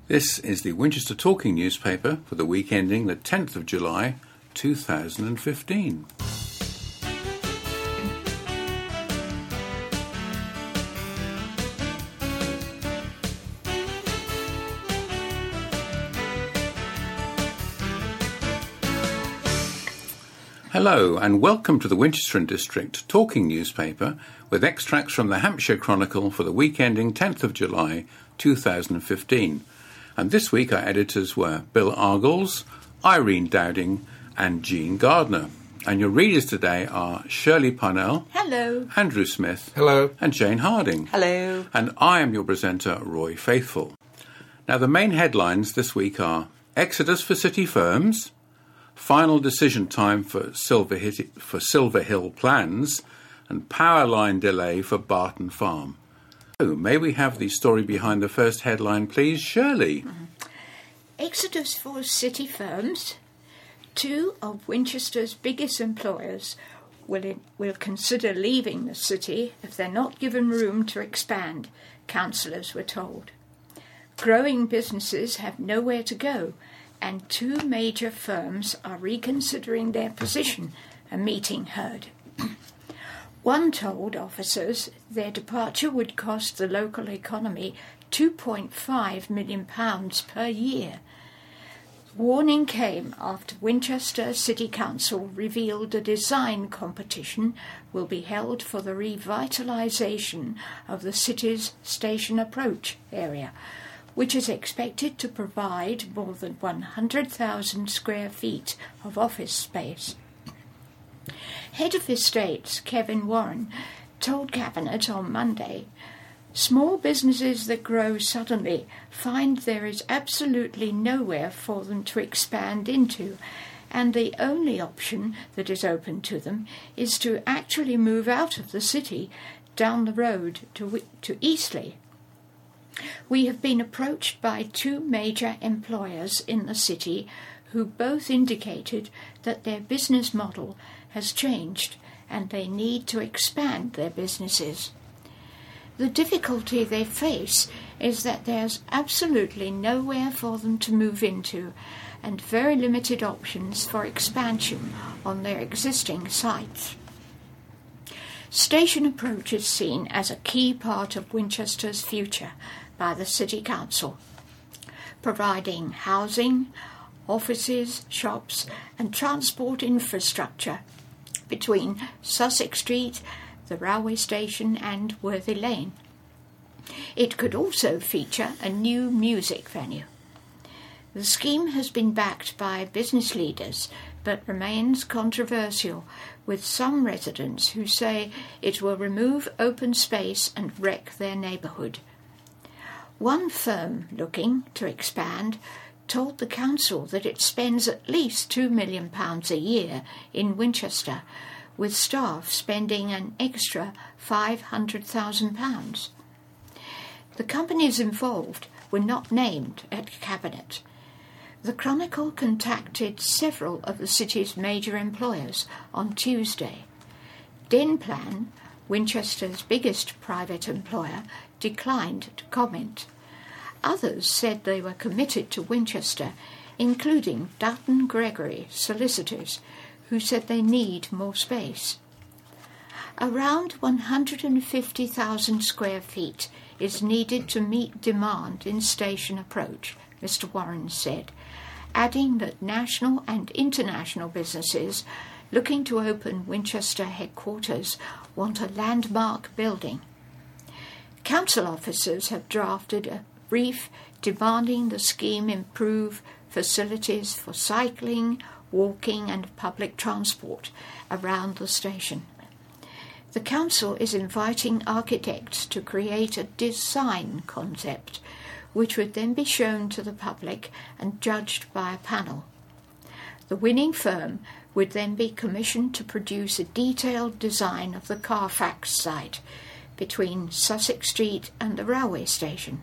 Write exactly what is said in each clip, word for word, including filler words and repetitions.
This is the Winchester Talking newspaper for the week ending the tenth of July, two thousand fifteen. Hello and welcome to the Winchester and District Talking newspaper with extracts from the Hampshire Chronicle for the week ending tenth of July, two thousand fifteen. And this week our editors were Bill Argles, Irene Dowding and Jean Gardner. And your readers today are Shirley Parnell. Hello. Andrew Smith. Hello. And Jane Harding. Hello. And I am your presenter, Roy Faithful. Now the main headlines this week are Exodus for city firms, final decision time for Silver, Hit- for Silver Hill plans, and power line delay for Barton Farm. So, may we have the story behind the first headline, please, Shirley? Mm-hmm. Exodus for city firms. Two of Winchester's biggest employers will, in, will consider leaving the city if they're not given room to expand, councillors were told. Growing businesses have nowhere to go, and two major firms are reconsidering their position, a meeting heard. One told officers their departure would cost the local economy two point five million pounds per year. Warning came after Winchester City Council revealed a design competition will be held for the revitalisation of the city's station approach area, which is expected to provide more than one hundred thousand square feet of office space. Head of Estates Kevin Warren told Cabinet on Monday, small businesses that grow suddenly find there is absolutely nowhere for them to expand into, and the only option that is open to them is to actually move out of the city down the road to, to Eastleigh. We have been approached by two major employers in the city who both indicated that their business model has changed and they need to expand their businesses. The difficulty they face is that there's absolutely nowhere for them to move into and very limited options for expansion on their existing sites. Station approach is seen as a key part of Winchester's future by the City Council, providing housing, offices, shops and transport infrastructure between Sussex Street, the railway station and Worthy Lane. It could also feature a new music venue. The scheme has been backed by business leaders but remains controversial, with some residents who say it will remove open space and wreck their neighbourhood. One firm looking to expand told the council that it spends at least two million pounds a year in Winchester, with staff spending an extra five hundred thousand pounds. The companies involved were not named at Cabinet. The Chronicle contacted several of the city's major employers on Tuesday. Denplan, Winchester's biggest private employer, declined to comment. Others said they were committed to Winchester, including Dutton Gregory Solicitors, who said they need more space. Around one hundred fifty thousand square feet is needed to meet demand in station approach, Mister Warren said, adding that national and international businesses looking to open Winchester headquarters want a landmark building. Council officers have drafted a brief demanding the scheme improve facilities for cycling, walking and public transport around the station. The council is inviting architects to create a design concept which would then be shown to the public and judged by a panel. The winning firm would then be commissioned to produce a detailed design of the Carfax site between Sussex Street and the railway station.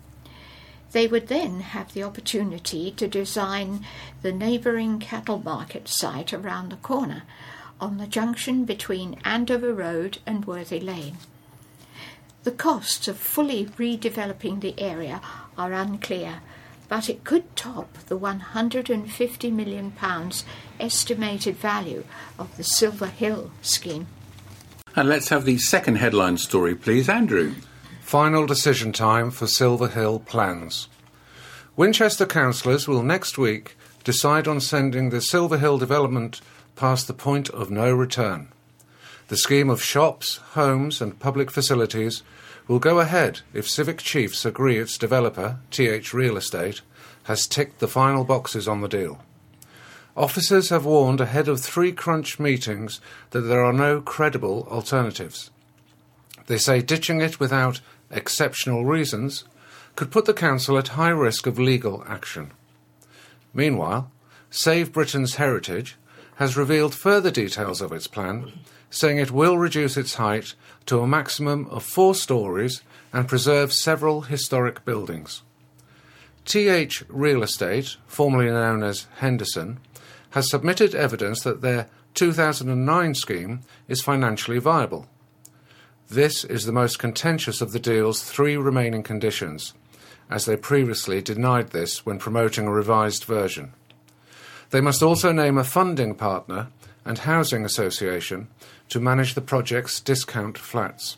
They would then have the opportunity to design the neighbouring cattle market site around the corner on the junction between Andover Road and Worthy Lane. The costs of fully redeveloping the area are unclear, but it could top the one hundred fifty million pounds estimated value of the Silver Hill scheme. And let's have the second headline story, please, Andrew. Final decision time for Silver Hill plans. Winchester councillors will next week decide on sending the Silver Hill development past the point of no return. The scheme of shops, homes and public facilities will go ahead if Civic Chiefs agree its developer, T H Real Estate, has ticked the final boxes on the deal. Officers have warned ahead of three crunch meetings that there are no credible alternatives. They say ditching it without exceptional reasons could put the council at high risk of legal action. Meanwhile, Save Britain's Heritage has revealed further details of its plan, saying it will reduce its height to a maximum of four stories and preserve several historic buildings. T H Real Estate, formerly known as Henderson, has submitted evidence that their two thousand nine scheme is financially viable. This is the most contentious of the deal's three remaining conditions, as they previously denied this when promoting a revised version. They must also name a funding partner and housing association to manage the project's discount flats.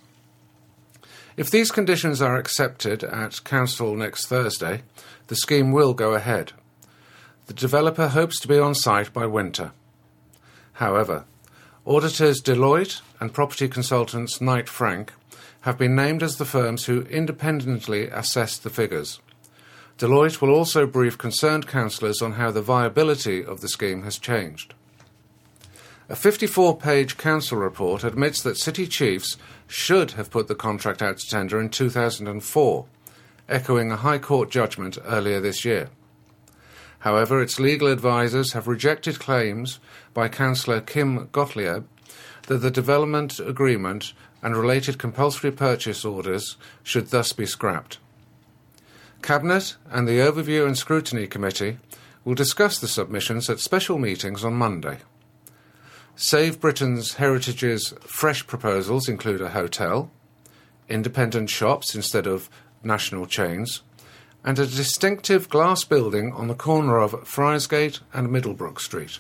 If these conditions are accepted at Council next Thursday, the scheme will go ahead. The developer hopes to be on site by winter. However, auditors Deloitte and property consultants Knight Frank have been named as the firms who independently assessed the figures. Deloitte will also brief concerned councillors on how the viability of the scheme has changed. A fifty-four page council report admits that City Chiefs should have put the contract out to tender in two thousand four, echoing a High Court judgment earlier this year. However, its legal advisers have rejected claims by Councillor Kim Gottlieb that the development agreement and related compulsory purchase orders should thus be scrapped. Cabinet and the Overview and Scrutiny Committee will discuss the submissions at special meetings on Monday. Save Britain's Heritage's fresh proposals include a hotel, independent shops instead of national chains, and a distinctive glass building on the corner of Friarsgate and Middlebrook Street.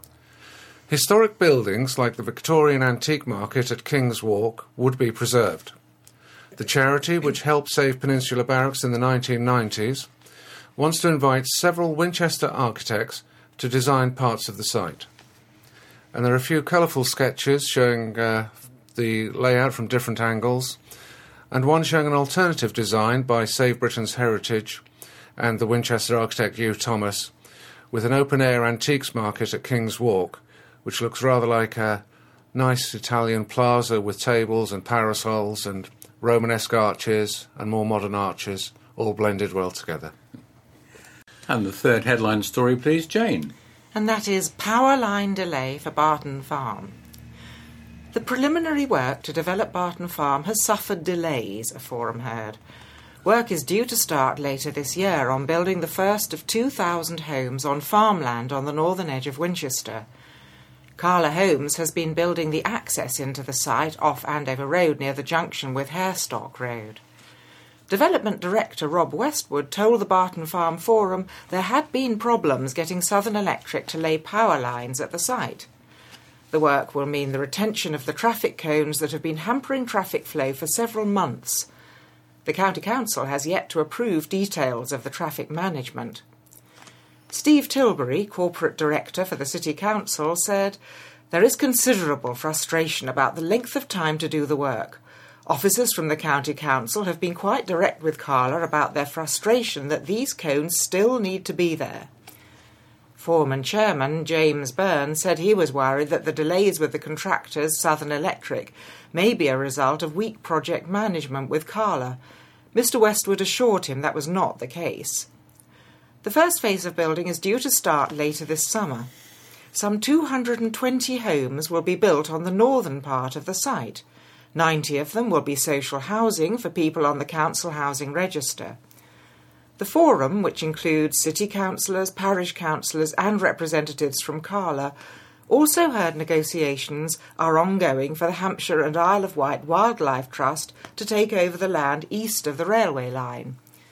Historic buildings like the Victorian Antique Market at King's Walk would be preserved. The charity, which helped save Peninsula Barracks in the nineteen nineties, wants to invite several Winchester architects to design parts of the site. And there are a few colourful sketches showing uh, the layout from different angles, and one showing an alternative design by Save Britain's Heritage and the Winchester architect Hugh Thomas, with an open-air antiques market at King's Walk, which looks rather like a nice Italian plaza with tables and parasols and Romanesque arches and more modern arches, all blended well together. And the third headline story, please, Jane. And that is power line delay for Barton Farm. The preliminary work to develop Barton Farm has suffered delays, a forum heard. Work is due to start later this year on building the first of two thousand homes on farmland on the northern edge of Winchester. Carla Holmes has been building the access into the site off Andover Road near the junction with Harestock Road. Development Director Rob Westwood told the Barton Farm Forum there had been problems getting Southern Electric to lay power lines at the site. The work will mean the retention of the traffic cones that have been hampering traffic flow for several months. The County Council has yet to approve details of the traffic management. Steve Tilbury, Corporate Director for the City Council, said, "There is considerable frustration about the length of time to do the work. Officers from the County Council have been quite direct with Carla about their frustration that these cones still need to be there." Foreman Chairman James Byrne said he was worried that the delays with the contractors, Southern Electric, may be a result of weak project management with Carla. Mister Westwood assured him that was not the case. The first phase of building is due to start later this summer. Some two hundred twenty homes will be built on the northern part of the site. ninety of them will be social housing for people on the council housing register. The forum, which includes city councillors, parish councillors and representatives from Carla, also heard negotiations are ongoing for the Hampshire and Isle of Wight Wildlife Trust to take over the land east of the railway line.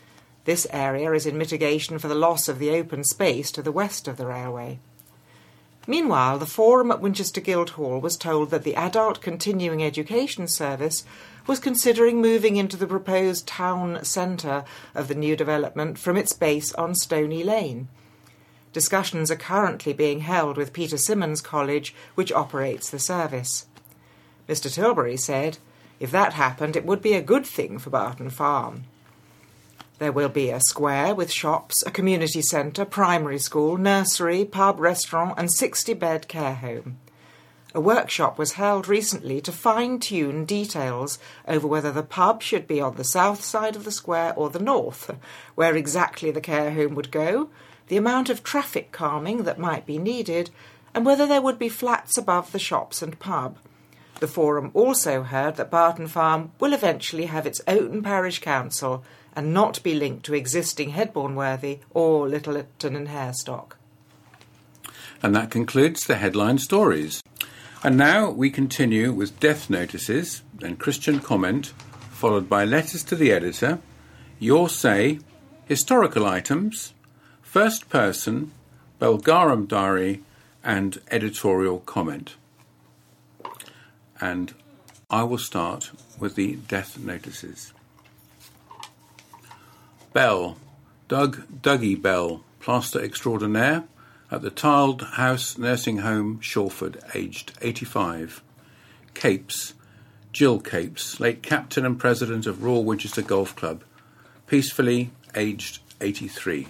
This area is in mitigation for the loss of the open space to the west of the railway. Meanwhile, the Forum at Winchester Guildhall was told that the Adult Continuing Education Service was considering moving into the proposed town centre of the new development from its base on Stony Lane. Discussions are currently being held with Peter Simmons College, which operates the service. Mister Tilbury said, "If that happened, it would be a good thing for Barton Farm." There will be a square with shops, a community centre, primary school, nursery, pub, restaurant and sixty-bed care home. A workshop was held recently to fine-tune details over whether the pub should be on the south side of the square or the north, where exactly the care home would go, the amount of traffic calming that might be needed, and whether there would be flats above the shops and pub. The Forum also heard that Barton Farm will eventually have its own parish council and not be linked to existing Headbourne-Worthy or Littleton and Harestock. And that concludes the headline stories. And now we continue with death notices, then Christian comment, followed by letters to the editor, your say, historical items, first person, Belgarum diary, and editorial comment. And I will start with the death notices. Bell, Doug Dougie Bell, plaster extraordinaire, at the Tiled House Nursing Home, Shawford, aged eighty-five. Capes, Jill Capes, late captain and president of Royal Winchester Golf Club, peacefully, aged eighty-three.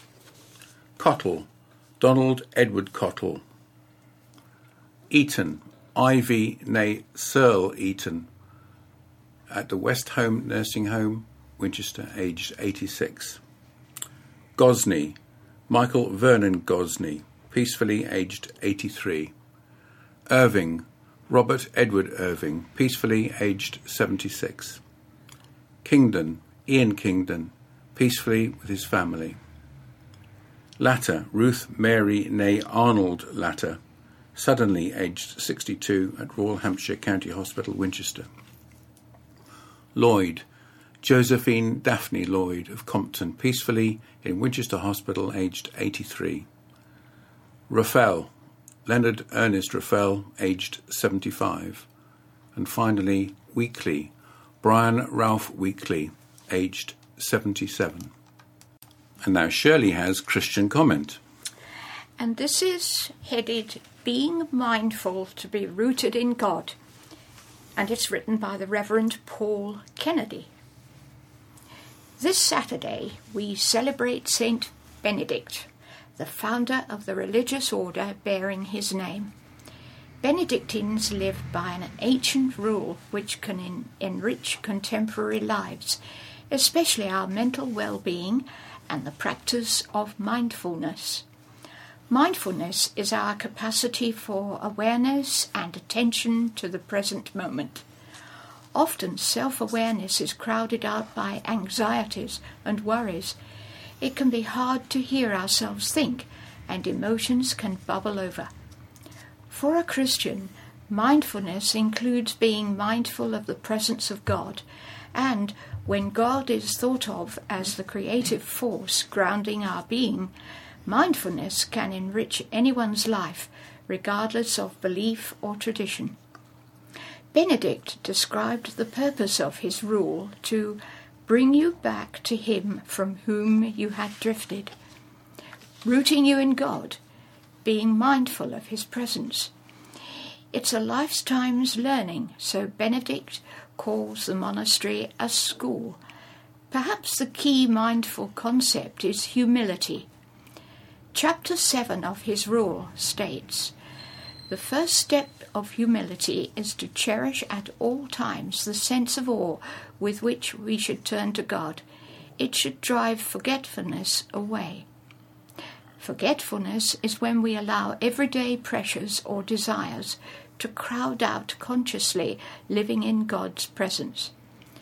Cottle, Donald Edward Cottle. Eaton, Ivy née Searle Eaton, at the West Home Nursing Home, Winchester, aged eighty-six. Gosney, Michael Vernon Gosney, peacefully aged eighty-three. Irving, Robert Edward Irving, peacefully aged seventy-six. Kingdon, Ian Kingdon, peacefully with his family. Latter, Ruth Mary née Arnold Latter, suddenly aged sixty-two, at Royal Hampshire County Hospital, Winchester. Lloyd, Josephine Daphne Lloyd of Compton, peacefully in Winchester Hospital, aged eighty-three. Raphael, Leonard Ernest Raphael, aged seventy-five. And finally, Weekly, Brian Ralph Weekly, aged seventy-seven. And now Shirley has Christian comment. And this is headed, Being Mindful to be Rooted in God. And it's written by the Reverend Paul Kennedy. This Saturday we celebrate Saint Benedict, the founder of the religious order bearing his name. Benedictines live by an ancient rule which can en- enrich contemporary lives, especially our mental well-being and the practice of mindfulness. Mindfulness is our capacity for awareness and attention to the present moment. Often self-awareness is crowded out by anxieties and worries. It can be hard to hear ourselves think, and emotions can bubble over. For a Christian, mindfulness includes being mindful of the presence of God, and when God is thought of as the creative force grounding our being, mindfulness can enrich anyone's life, regardless of belief or tradition. Benedict described the purpose of his rule to bring you back to him from whom you had drifted, rooting you in God, being mindful of his presence. It's a lifetime's learning, so Benedict calls the monastery a school. Perhaps the key mindful concept is humility. Chapter seven of his rule states, the first step of humility is to cherish at all times the sense of awe with which we should turn to God. It should drive forgetfulness away. Forgetfulness is when we allow everyday pressures or desires to crowd out consciously living in God's presence.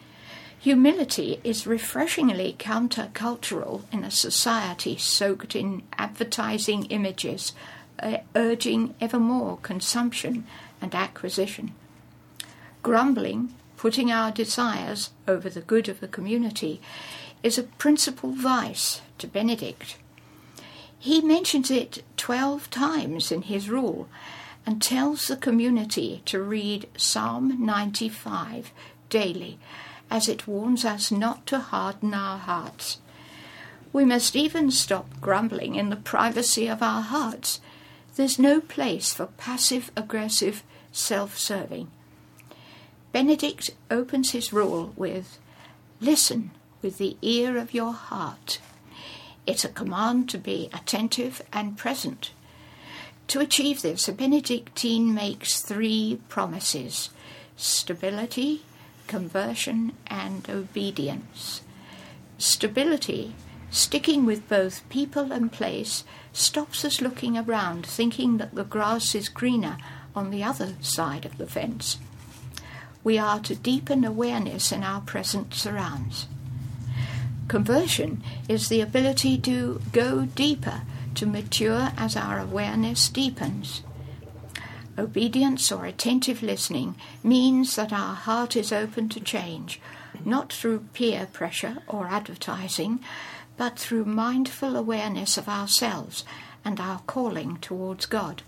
Humility is refreshingly countercultural in a society soaked in advertising images, uh, urging ever more consumption and acquisition. Grumbling, putting our desires over the good of the community, is a principal vice to Benedict. He mentions it twelve times in his rule and tells the community to read Psalm ninety-five daily, as it warns us not to harden our hearts. We must even stop grumbling in the privacy of our hearts. There's no place for passive-aggressive self-serving. Benedict opens his rule with, "Listen with the ear of your heart." It's a command to be attentive and present. To achieve this, a Benedictine makes three promises: stability, conversion, and obedience. Stability, sticking with both people and place, stops us looking around, thinking that the grass is greener on the other side of the fence. We are to deepen awareness in our present surrounds. Conversion is the ability to go deeper, to mature as our awareness deepens. Obedience or attentive listening means that our heart is open to change, not through peer pressure or advertising, but through mindful awareness of ourselves and our calling towards God.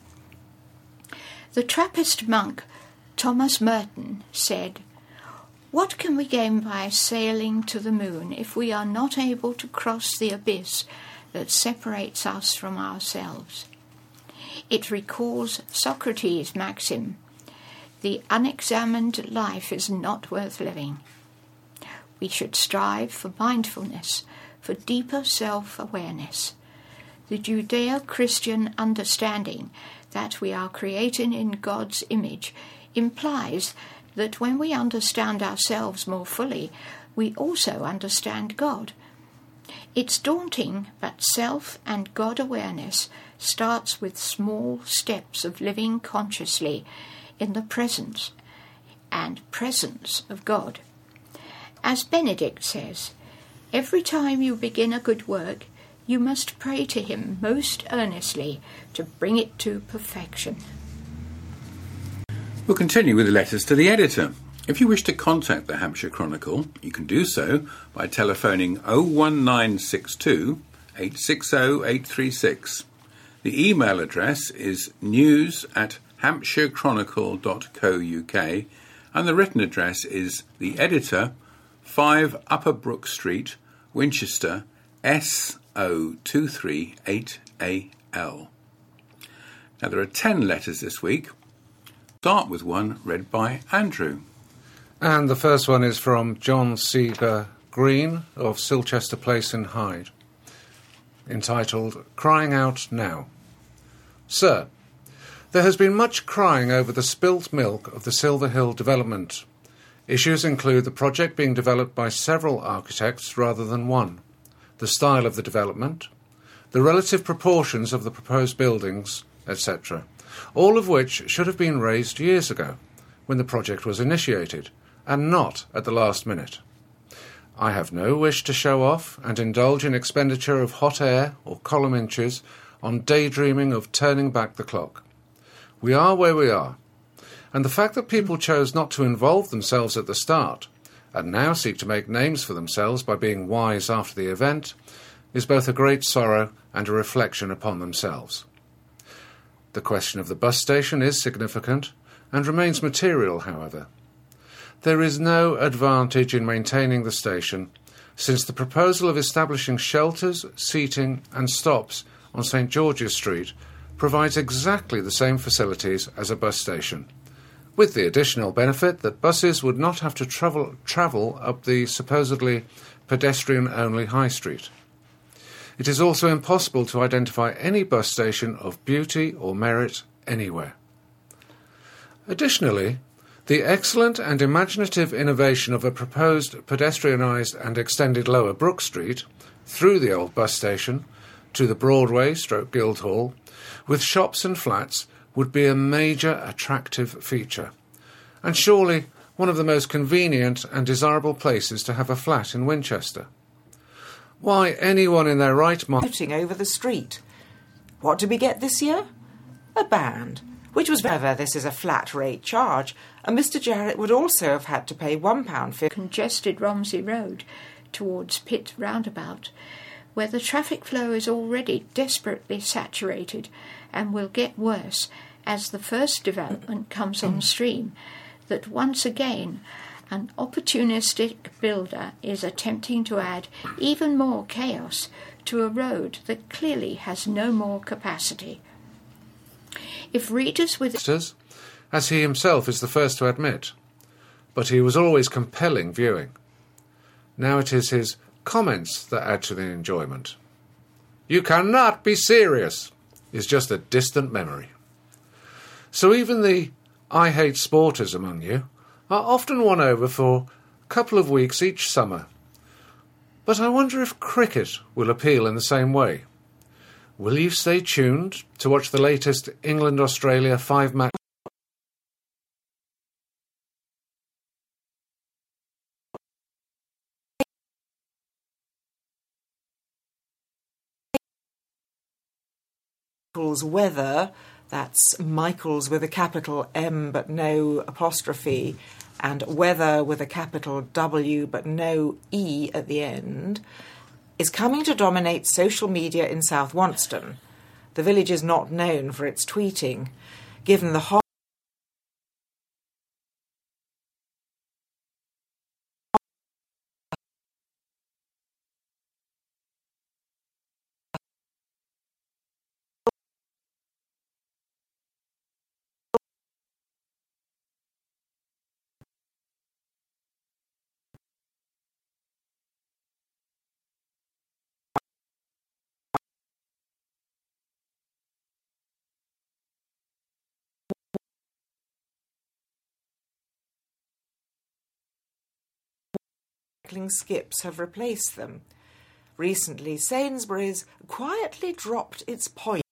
The Trappist monk Thomas Merton said, "What can we gain by sailing to the moon if we are not able to cross the abyss that separates us from ourselves?" It recalls Socrates' maxim, "The unexamined life is not worth living." We should strive for mindfulness, for deeper self-awareness. The Judeo-Christian understanding that we are created in God's image implies that when we understand ourselves more fully, we also understand God. It's daunting, but self and God awareness starts with small steps of living consciously in the presence and presence of God. As Benedict says, every time you begin a good work, you must pray to him most earnestly to bring it to perfection. We'll continue with the letters to the editor. If you wish to contact the Hampshire Chronicle, you can do so by telephoning oh one nine six two, eight six oh, eight three six. The email address is news at hampshire chronicle dot co dot uk, and the written address is the editor, five Upper Brook Street, Winchester, S O two three eight A L. Now there are ten letters this week. Start with one read by Andrew. And the first one is from John Seeger Green of Silchester Place in Hyde, entitled Crying Out Now. Sir, there has been much crying over the spilt milk of the Silver Hill development. Issues include the project being developed by several architects rather than one, the style of the development, the relative proportions of the proposed buildings, et cetera, all of which should have been raised years ago, when the project was initiated, and not at the last minute. I have no wish to show off and indulge in expenditure of hot air or column inches on daydreaming of turning back the clock. We are where we are, and the fact that people chose not to involve themselves at the start, and now seek to make names for themselves by being wise after the event, is both a great sorrow and a reflection upon themselves. The question of the bus station is significant, and remains material, however. There is no advantage in maintaining the station, since the proposal of establishing shelters, seating and stops on St George's Street provides exactly the same facilities as a bus station, with the additional benefit that buses would not have to travel, travel up the supposedly pedestrian-only High Street. It is also impossible to identify any bus station of beauty or merit anywhere. Additionally, the excellent and imaginative innovation of a proposed pedestrianised and extended Lower Brook Street through the old bus station to the Broadway stroke Guildhall, with shops and flats, would be a major attractive feature, and surely one of the most convenient and desirable places to have a flat in Winchester. Why, anyone in their right mind... Shooting over the street. What did we get this year? A band, which was whether this is a flat rate charge, and Mister Jarrett would also have had to pay one pound fifty. Congested Romsey Road towards Pitt Roundabout, where the traffic flow is already desperately saturated and will get worse as the first development comes on stream, that once again an opportunistic builder is attempting to add even more chaos to a road that clearly has no more capacity. If readers with... as he himself is the first to admit, but he was always compelling viewing. Now it is his comments that add to the enjoyment. "You cannot be serious" is just a distant memory. So even the I hate sporters among you are often won over for a couple of weeks each summer. But I wonder if cricket will appeal in the same way. Will you stay tuned to watch the latest England-Australia five-match weather, that's Michael's with a capital M but no apostrophe, and weather with a capital W but no E at the end, is coming to dominate social media in South Wonston. The village is not known for its tweeting, given the hot skips have replaced them. Recently, Sainsbury's quietly dropped its point